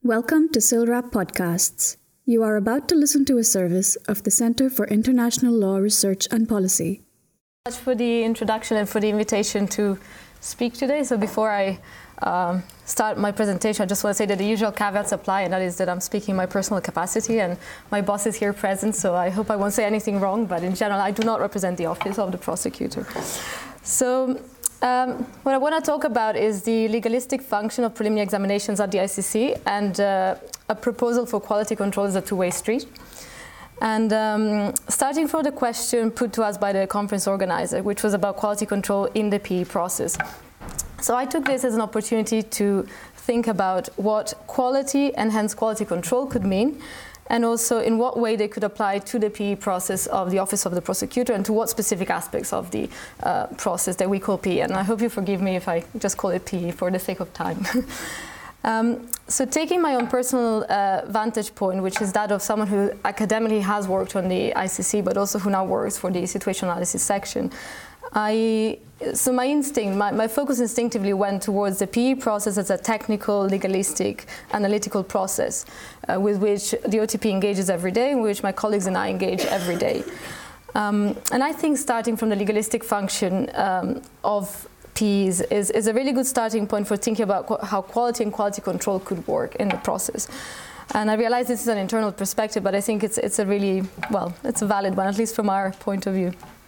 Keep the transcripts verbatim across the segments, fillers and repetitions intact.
Welcome to SILRAP Podcasts. You are about to listen to a service of the Center for International Law Research and Policy. Thank you so much for the introduction and for the invitation to speak today. So before I um, start my presentation, I just want to say that the usual caveats apply, and that is that I'm speaking in my personal capacity and my boss is here present, so I hope I won't say anything wrong, but in general I do not represent the office of the prosecutor. So Um, what I want to talk about is the legalistic function of preliminary examinations at the I C C, and uh, a proposal for quality control is a two-way street. And um, starting from the question put to us by the conference organizer, which was about quality control in the P E process. So I took this as an opportunity to think about what quality and hence quality control could mean, and also in what way they could apply to the P E process of the Office of the Prosecutor and to what specific aspects of the uh, process that we call P E. And I hope you forgive me if I just call it P E for the sake of time. um, so taking my own personal uh, vantage point, which is that of someone who academically has worked on the I C C, but also who now works for the situational analysis section, I, so my instinct, my, my focus instinctively went towards the P E process as a technical, legalistic, analytical process uh, with which the O T P engages every day, in which my colleagues and I engage every day. Um, and I think starting from the legalistic function um, of P Es is, is a really good starting point for thinking about qu- how quality and quality control could work in the process. And I realize this is an internal perspective, but I think it's, it's a really, well, it's a valid one, at least from our point of view.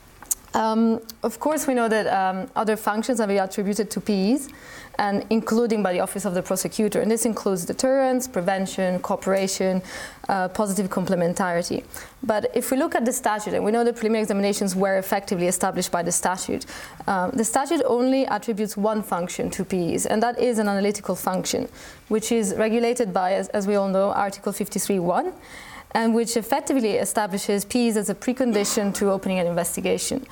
Um, of course, we know that um, other functions are attributed to P Es, and including by the Office of the Prosecutor. And this includes deterrence, prevention, cooperation, uh, positive complementarity. But if we look at the statute, and we know that preliminary examinations were effectively established by the statute, um, the statute only attributes one function to P Es, and that is an analytical function, which is regulated by, as, as we all know, Article fifty-three point one. And which effectively establishes P Es as a precondition to opening an investigation,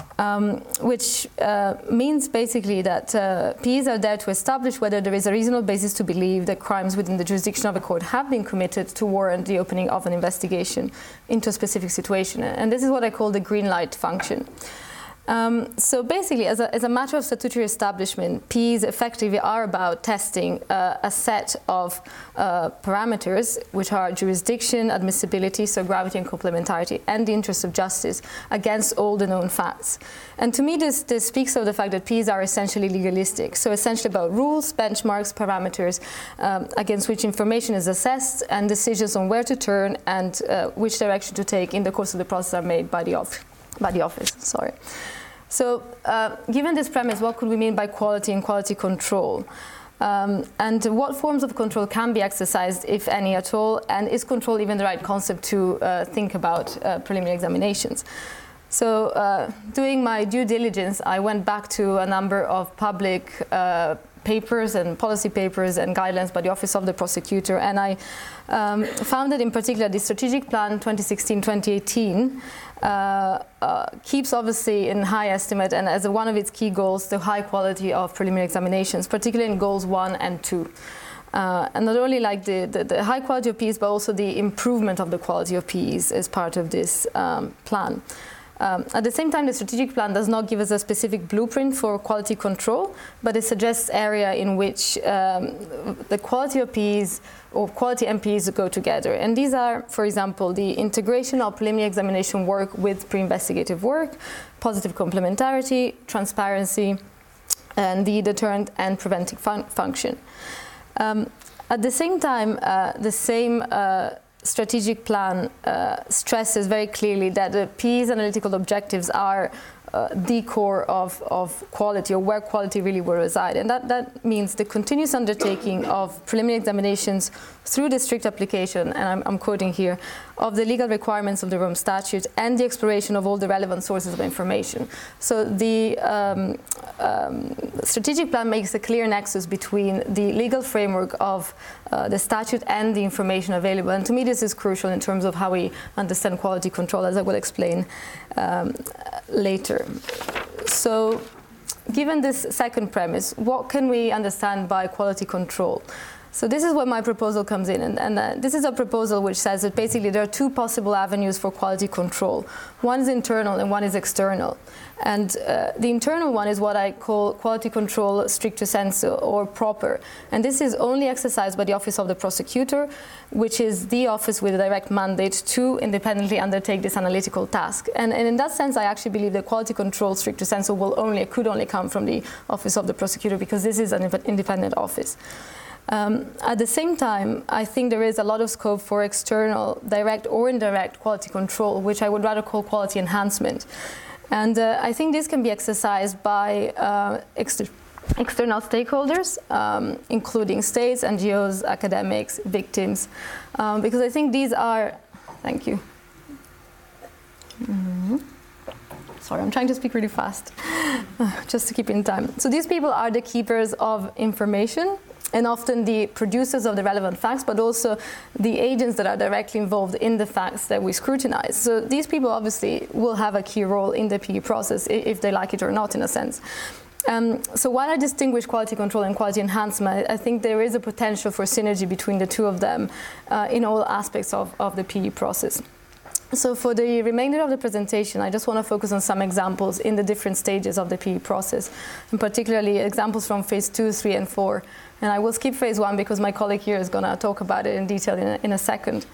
um, which uh, means basically that uh, P Es are there to establish whether there is a reasonable basis to believe that crimes within the jurisdiction of a court have been committed to warrant the opening of an investigation into a specific situation. And this is what I call the green light function. Um, so basically, as a, as a matter of statutory establishment, P Es effectively are about testing uh, a set of uh, parameters, which are jurisdiction, admissibility, so gravity and complementarity, and the interest of justice against all the known facts. And to me, this, this speaks of the fact that P Es are essentially legalistic, so essentially about rules, benchmarks, parameters um, against which information is assessed, and decisions on where to turn and uh, which direction to take in the course of the process are made by the office. by the office, sorry. So, uh, given this premise, what could we mean by quality and quality control? Um, and what forms of control can be exercised, if any at all, and is control even the right concept to uh, think about uh, preliminary examinations? So, uh, doing my due diligence, I went back to a number of public uh, papers and policy papers and guidelines by the Office of the Prosecutor, and I um, found that in particular the Strategic Plan twenty sixteen to twenty eighteen uh, uh, keeps obviously in high estimate and as a, one of its key goals the high quality of preliminary examinations, particularly in goals one and two. Uh, and not only like the, the, the high quality of P Es, but also the improvement of the quality of P Es as part of this um, plan. Um, at the same time, the strategic plan does not give us a specific blueprint for quality control, but it suggests area in which um, the quality of P Es or quality and P Es go together. And these are, for example, the integration of preliminary examination work with pre-investigative work, positive complementarity, transparency, and the deterrent and preventive fun- function. Um, at the same time, uh, the same uh, strategic plan uh, stresses very clearly that the P Es analytical objectives are uh, the core of, of quality, or where quality really will reside. And that, that means the continuous undertaking of preliminary examinations through the strict application, and I'm, I'm quoting here, of the legal requirements of the Rome Statute and the exploration of all the relevant sources of information. So the um, um, strategic plan makes a clear nexus between the legal framework of uh, the statute and the information available. And to me, this is crucial in terms of how we understand quality control, as I will explain um, later. So, given this second premise, what can we understand by quality control? So this is where my proposal comes in, and, and uh, this is a proposal which says that basically there are two possible avenues for quality control. One is internal and one is external. And uh, the internal one is what I call quality control stricto sensu, or proper. And this is only exercised by the Office of the Prosecutor, which is the office with a direct mandate to independently undertake this analytical task. And, and in that sense, I actually believe that quality control stricto sensu will only, could only come from the Office of the Prosecutor, because this is an independent office. Um, at the same time, I think there is a lot of scope for external, direct or indirect quality control, which I would rather call quality enhancement. And uh, I think this can be exercised by uh, exter external stakeholders, um, including states, N G Os, academics, victims, um, because I think these are, thank you. Mm-hmm. Sorry, I'm trying to speak really fast, just to keep in time. So these people are the keepers of information, and often the producers of the relevant facts, but also the agents that are directly involved in the facts that we scrutinize. So these people obviously will have a key role in the P E process, if they like it or not, in a sense. Um, so while I distinguish quality control and quality enhancement, I think there is a potential for synergy between the two of them uh, in all aspects of, of the P E process. So for the remainder of the presentation, I just want to focus on some examples in the different stages of the P E process, and particularly examples from phase two, three, and four. And I will skip phase one because my colleague here is going to talk about it in detail in a, in a second.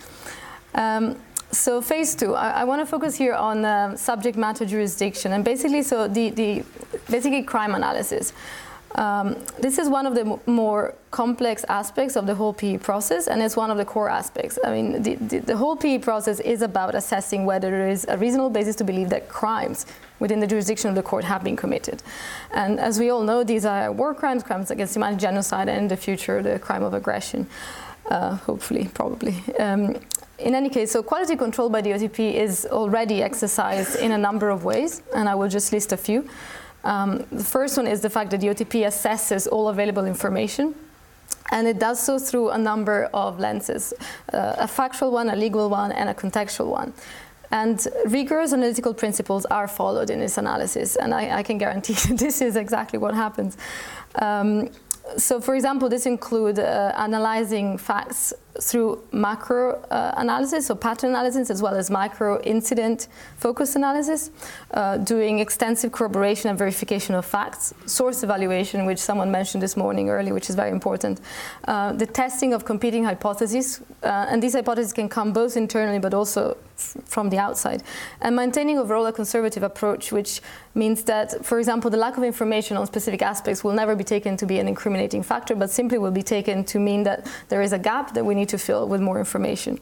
Um, so phase two, I, I want to focus here on uh, subject matter jurisdiction, and basically, so the, the basically crime analysis. Um, this is one of the m more complex aspects of the whole P E process, and it's one of the core aspects. I mean, the, the, the whole P E process is about assessing whether there is a reasonable basis to believe that crimes within the jurisdiction of the court have been committed. And as we all know, these are war crimes, crimes against humanity, genocide, and in the future, the crime of aggression, uh, hopefully, probably. Um, in any case, so quality control by the O T P is already exercised in a number of ways, and I will just list a few. Um, the first one is the fact that the O T P assesses all available information, and it does so through a number of lenses, uh, a factual one, a legal one, and a contextual one. And rigorous analytical principles are followed in this analysis, and I, I can guarantee this is exactly what happens. Um, so, for example, this includes uh, analyzing facts through macro uh, analysis, so pattern analysis, as well as micro incident focused analysis, uh, doing extensive corroboration and verification of facts, source evaluation, which someone mentioned this morning early, which is very important, uh, the testing of competing hypotheses, uh, and these hypotheses can come both internally but also from the outside, and maintaining overall a conservative approach, which means that, for example, the lack of information on specific aspects will never be taken to be an incriminating factor, but simply will be taken to mean that there is a gap that we need to fill with more information.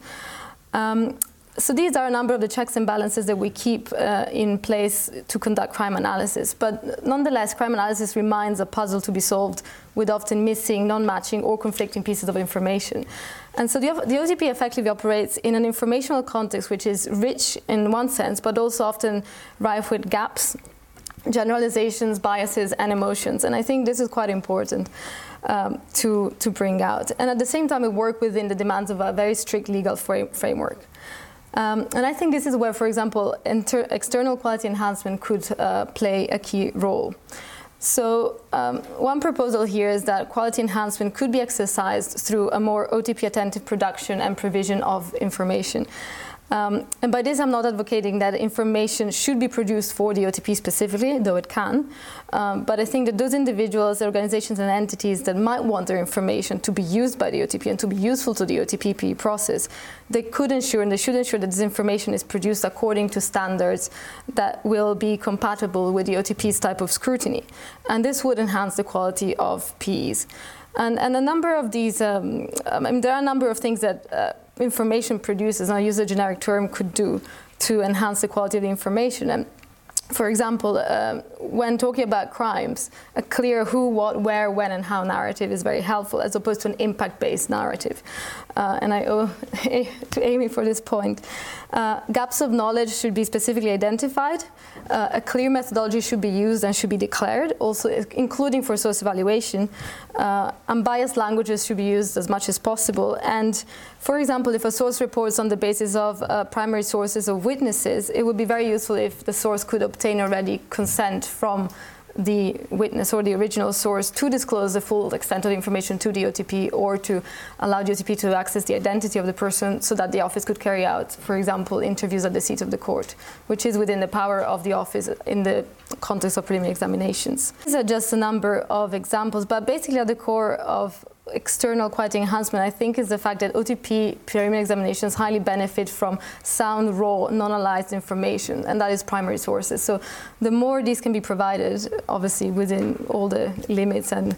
Um, so these are a number of the checks and balances that we keep uh, in place to conduct crime analysis. But nonetheless, crime analysis remains a puzzle to be solved with often missing, non-matching, or conflicting pieces of information. And so the, the O T P effectively operates in an informational context which is rich in one sense, but also often rife with gaps, generalizations, biases, and emotions. And I think this is quite important um, to, to bring out. And at the same time, we work within the demands of a very strict legal frame, framework. Um, and I think this is where, for example, inter external quality enhancement could uh, play a key role. So um, one proposal here is that quality enhancement could be exercised through a more O T P-attentive production and provision of information. Um, and by this, I'm not advocating that information should be produced for the O T P specifically, though it can. Um, but I think that those individuals, organizations, and entities that might want their information to be used by the O T P and to be useful to the O T P P E process, they could ensure and they should ensure that this information is produced according to standards that will be compatible with the O T P's type of scrutiny. And this would enhance the quality of P Es. And, and a number of these, um, I mean, there are a number of things that uh, information producers, and I use a generic term, could do to enhance the quality of the information. And for example, uh, when talking about crimes, a clear who, what, where, when, and how narrative is very helpful, as opposed to an impact-based narrative. Uh, and I owe to Amy for this point. Uh, gaps of knowledge should be specifically identified. Uh, a clear methodology should be used and should be declared, also including for source evaluation. Uh, unbiased languages should be used as much as possible. And for example, if a source reports on the basis of uh, primary sources of witnesses, it would be very useful if the source could obtain already consent from the witness or the original source to disclose the full extent of the information to the O T P, or to allow the O T P to access the identity of the person so that the office could carry out, for example, interviews at the seat of the court, which is within the power of the office in the context of preliminary examinations. These are just a number of examples, but basically at the core of external quality enhancement, I think, is the fact that O T P preliminary examinations highly benefit from sound, raw, non-analyzed information, and that is primary sources. So the more these can be provided, obviously within all the limits and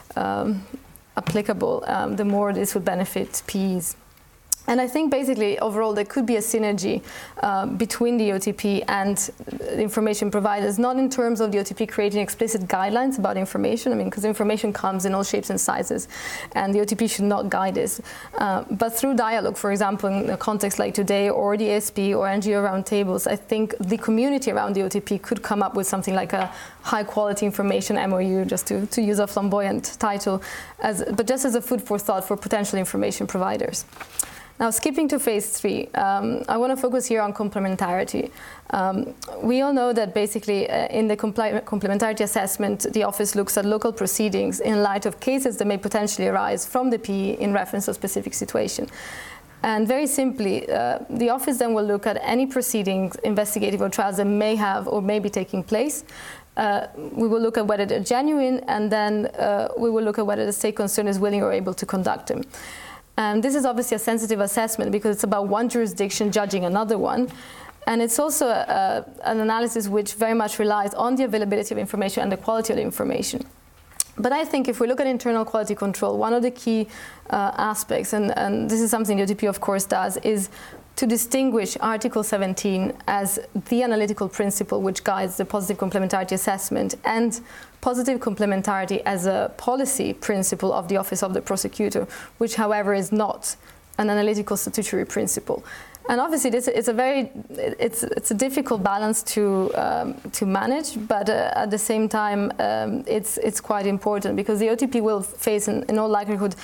um, applicable, um, the more this would benefit P Es. And I think basically overall there could be a synergy uh, between the O T P and information providers, not in terms of the O T P creating explicit guidelines about information, I mean, because information comes in all shapes and sizes, and the O T P should not guide this. Uh, but through dialogue, for example, in a context like today, or the A S P or N G O roundtables, I think the community around the O T P could come up with something like a high quality information M O U, just to, to use a flamboyant title, as, but just as a food for thought for potential information providers. Now, skipping to phase three, um, I want to focus here on complementarity. Um, we all know that basically uh, in the complementarity assessment, the office looks at local proceedings in light of cases that may potentially arise from the P E in reference to a specific situation. And very simply, uh, the office then will look at any proceedings, investigative or trials that may have or may be taking place. Uh, we will look at whether they're genuine, and then uh, we will look at whether the state concerned is willing or able to conduct them. And this is obviously a sensitive assessment because it's about one jurisdiction judging another one. And it's also a, an analysis which very much relies on the availability of information and the quality of the information. But I think if we look at internal quality control, one of the key uh, aspects, and, and this is something the O T P of course does, is to distinguish Article seventeen as the analytical principle which guides the positive complementarity assessment, and positive complementarity as a policy principle of the Office of the Prosecutor, which, however, is not an analytical statutory principle. And obviously, this it's a very it's it's a difficult balance to um, to manage, but uh, at the same time, um, it's it's quite important because the O T P will face, in, in all likelihood,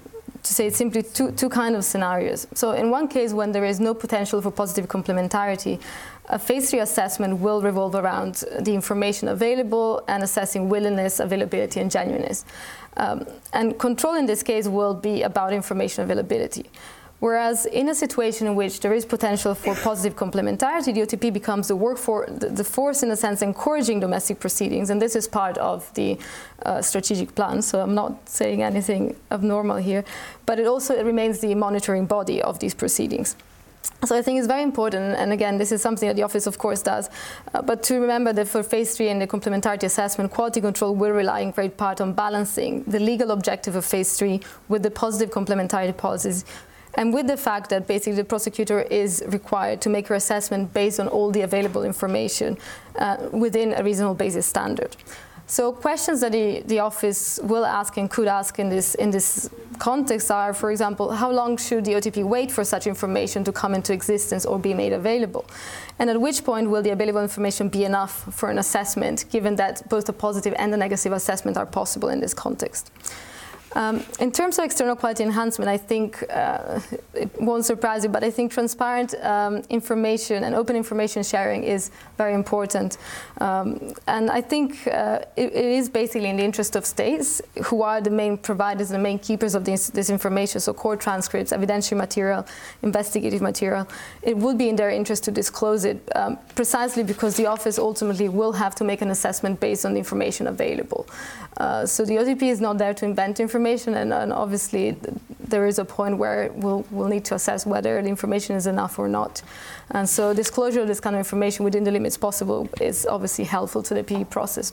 to say it simply, two, two kind of scenarios. So in one case, when there is no potential for positive complementarity, a phase three assessment will revolve around the information available and assessing willingness, availability, and genuineness. Um, and control in this case will be about information availability. Whereas in a situation in which there is potential for positive complementarity, the O T P becomes the workforce, the, the force in a sense encouraging domestic proceedings, and this is part of the uh, strategic plan, so I'm not saying anything abnormal here, but it also it remains the monitoring body of these proceedings. So I think it's very important, and again, this is something that the office of course does, uh, but to remember that for phase three in the complementarity assessment, quality control will rely in great part on balancing the legal objective of phase three with the positive complementarity policies, and with the fact that basically the prosecutor is required to make her assessment based on all the available information uh, within a reasonable basis standard. So questions that the, the office will ask and could ask in this, in this context are, for example, how long should the O T P wait for such information to come into existence or be made available? And at which point will the available information be enough for an assessment, given that both the positive and the negative assessment are possible in this context? Um, in terms of external quality enhancement, I think uh, it won't surprise you, but I think transparent um, information and open information sharing is very important. Um, and I think uh, it, it is basically in the interest of states, who are the main providers and the main keepers of this, this information, so court transcripts, evidentiary material, investigative material. It would be in their interest to disclose it, um, precisely because the office ultimately will have to make an assessment based on the information available. Uh, so the O T P is not there to invent information. Information, and, and obviously there is a point where we'll, we'll need to assess whether the information is enough or not. And so disclosure of this kind of information within the limits possible is obviously helpful to the P E process.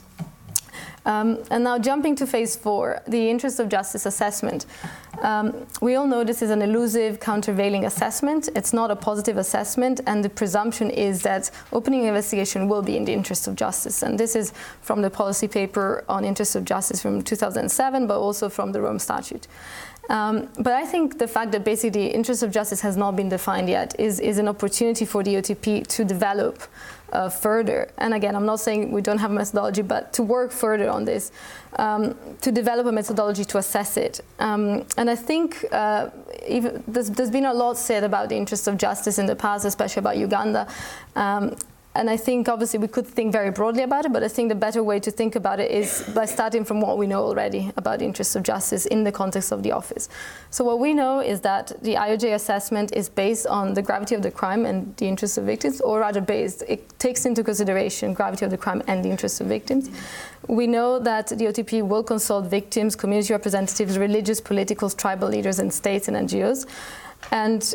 Um, and now jumping to phase four, the interest of justice assessment. Um, we all know this is an elusive, countervailing assessment. It's not a positive assessment, and the presumption is that opening an investigation will be in the interest of justice. And this is from the policy paper on interest of justice from two thousand seven, but also from the Rome Statute. Um, but I think the fact that basically the interest of justice has not been defined yet is, is an opportunity for the O T P to develop uh, further. And again, I'm not saying we don't have a methodology, but to work further on this, um, to develop a methodology to assess it. Um, and I think uh, even there's, there's been a lot said about the interest of justice in the past, especially about Uganda. Um, and I think obviously we could think very broadly about it, but I think the better way to think about it is by starting from what we know already about the interests of justice in the context of the office. So what we know is that the I O J assessment is based on the gravity of the crime and the interests of victims, or rather based, it takes into consideration gravity of the crime and the interests of victims. We know that the O T P will consult victims, community representatives, religious, political, tribal leaders, and states and N G Os. And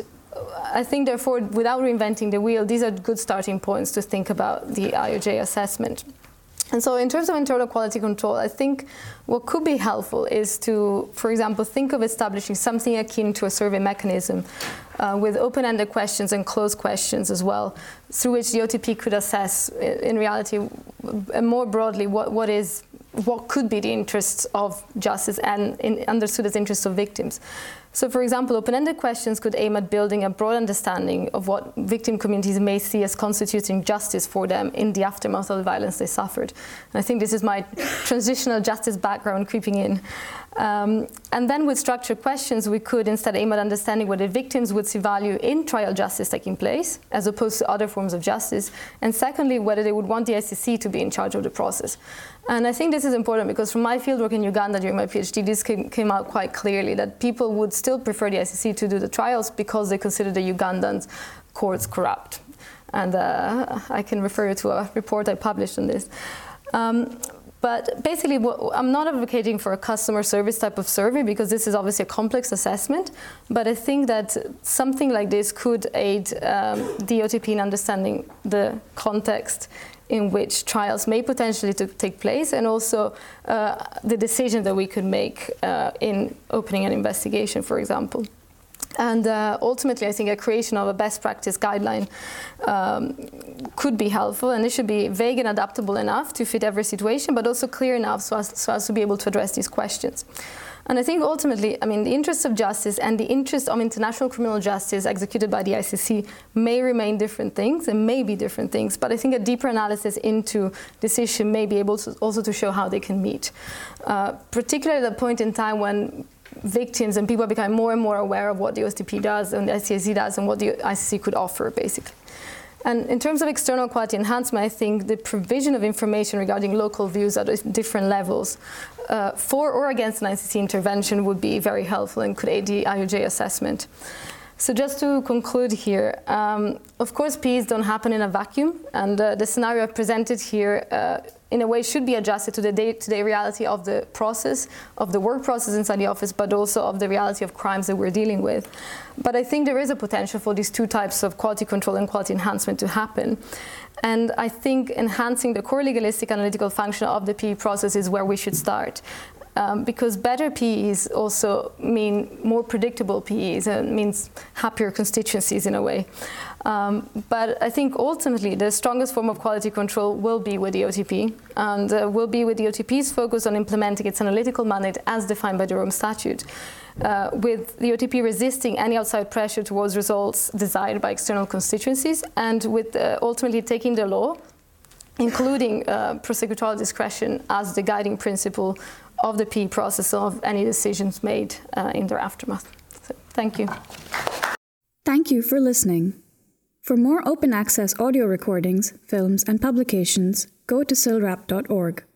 I think, therefore, without reinventing the wheel, these are good starting points to think about the I O J assessment. And so in terms of internal quality control, I think what could be helpful is to, for example, think of establishing something akin to a survey mechanism uh, with open-ended questions and closed questions as well, through which the O T P could assess, in reality, more broadly, what, what is what could be the interests of justice and in, understood as interests of victims. So, for example, open-ended questions could aim at building a broad understanding of what victim communities may see as constituting justice for them in the aftermath of the violence they suffered. And I think this is my transitional justice background creeping in. Um, and then with structured questions, we could instead aim at understanding whether victims would see value in trial justice taking place, as opposed to other forms of justice. And secondly, whether they would want the I C C to be in charge of the process. And I think this is important because from my fieldwork in Uganda during my PhD, this came, came out quite clearly, that people would still prefer the I C C to do the trials because they consider the Ugandan courts corrupt. And uh, I can refer you to a report I published on this. Um, But basically, I'm not advocating for a customer service type of survey because this is obviously a complex assessment. But I think that something like this could aid um, the O T P in understanding the context in which trials may potentially to take place, and also uh, the decision that we could make uh, in opening an investigation, for example. And uh, ultimately, I think a creation of a best practice guideline um, could be helpful, and it should be vague and adaptable enough to fit every situation, but also clear enough so as, so as to be able to address these questions. And I think ultimately, I mean, the interests of justice and the interest of international criminal justice executed by the I C C may remain different things and may be different things, but I think a deeper analysis into this issue may be able to also to show how they can meet. Uh, particularly at a point in time when victims and people become more and more aware of what the O T P does and the I C C does and what the I C C could offer, basically. And in terms of external quality enhancement, I think the provision of information regarding local views at different levels uh, for or against an I C C intervention would be very helpful and could aid the I O J assessment. So just to conclude here, um, of course, P Es don't happen in a vacuum, and uh, the scenario I've presented here uh, in a way should be adjusted to the day-to-day reality of the process, of the work process inside the office, but also of the reality of crimes that we're dealing with. But I think there is a potential for these two types of quality control and quality enhancement to happen. And I think enhancing the core legalistic analytical function of the P E process is where we should start. Um, because better P Es also mean more predictable P Es, and means happier constituencies in a way. Um, but I think ultimately the strongest form of quality control will be with the O T P, and uh, will be with the O T P's focus on implementing its analytical mandate as defined by the Rome Statute, uh, with the O T P resisting any outside pressure towards results desired by external constituencies, and with uh, ultimately taking the law, including uh, prosecutorial discretion, as the guiding principle of the P E process of any decisions made uh, in their aftermath. So, thank you. Thank you for listening. For more open access audio recordings, films, and publications, go to silrap dot org.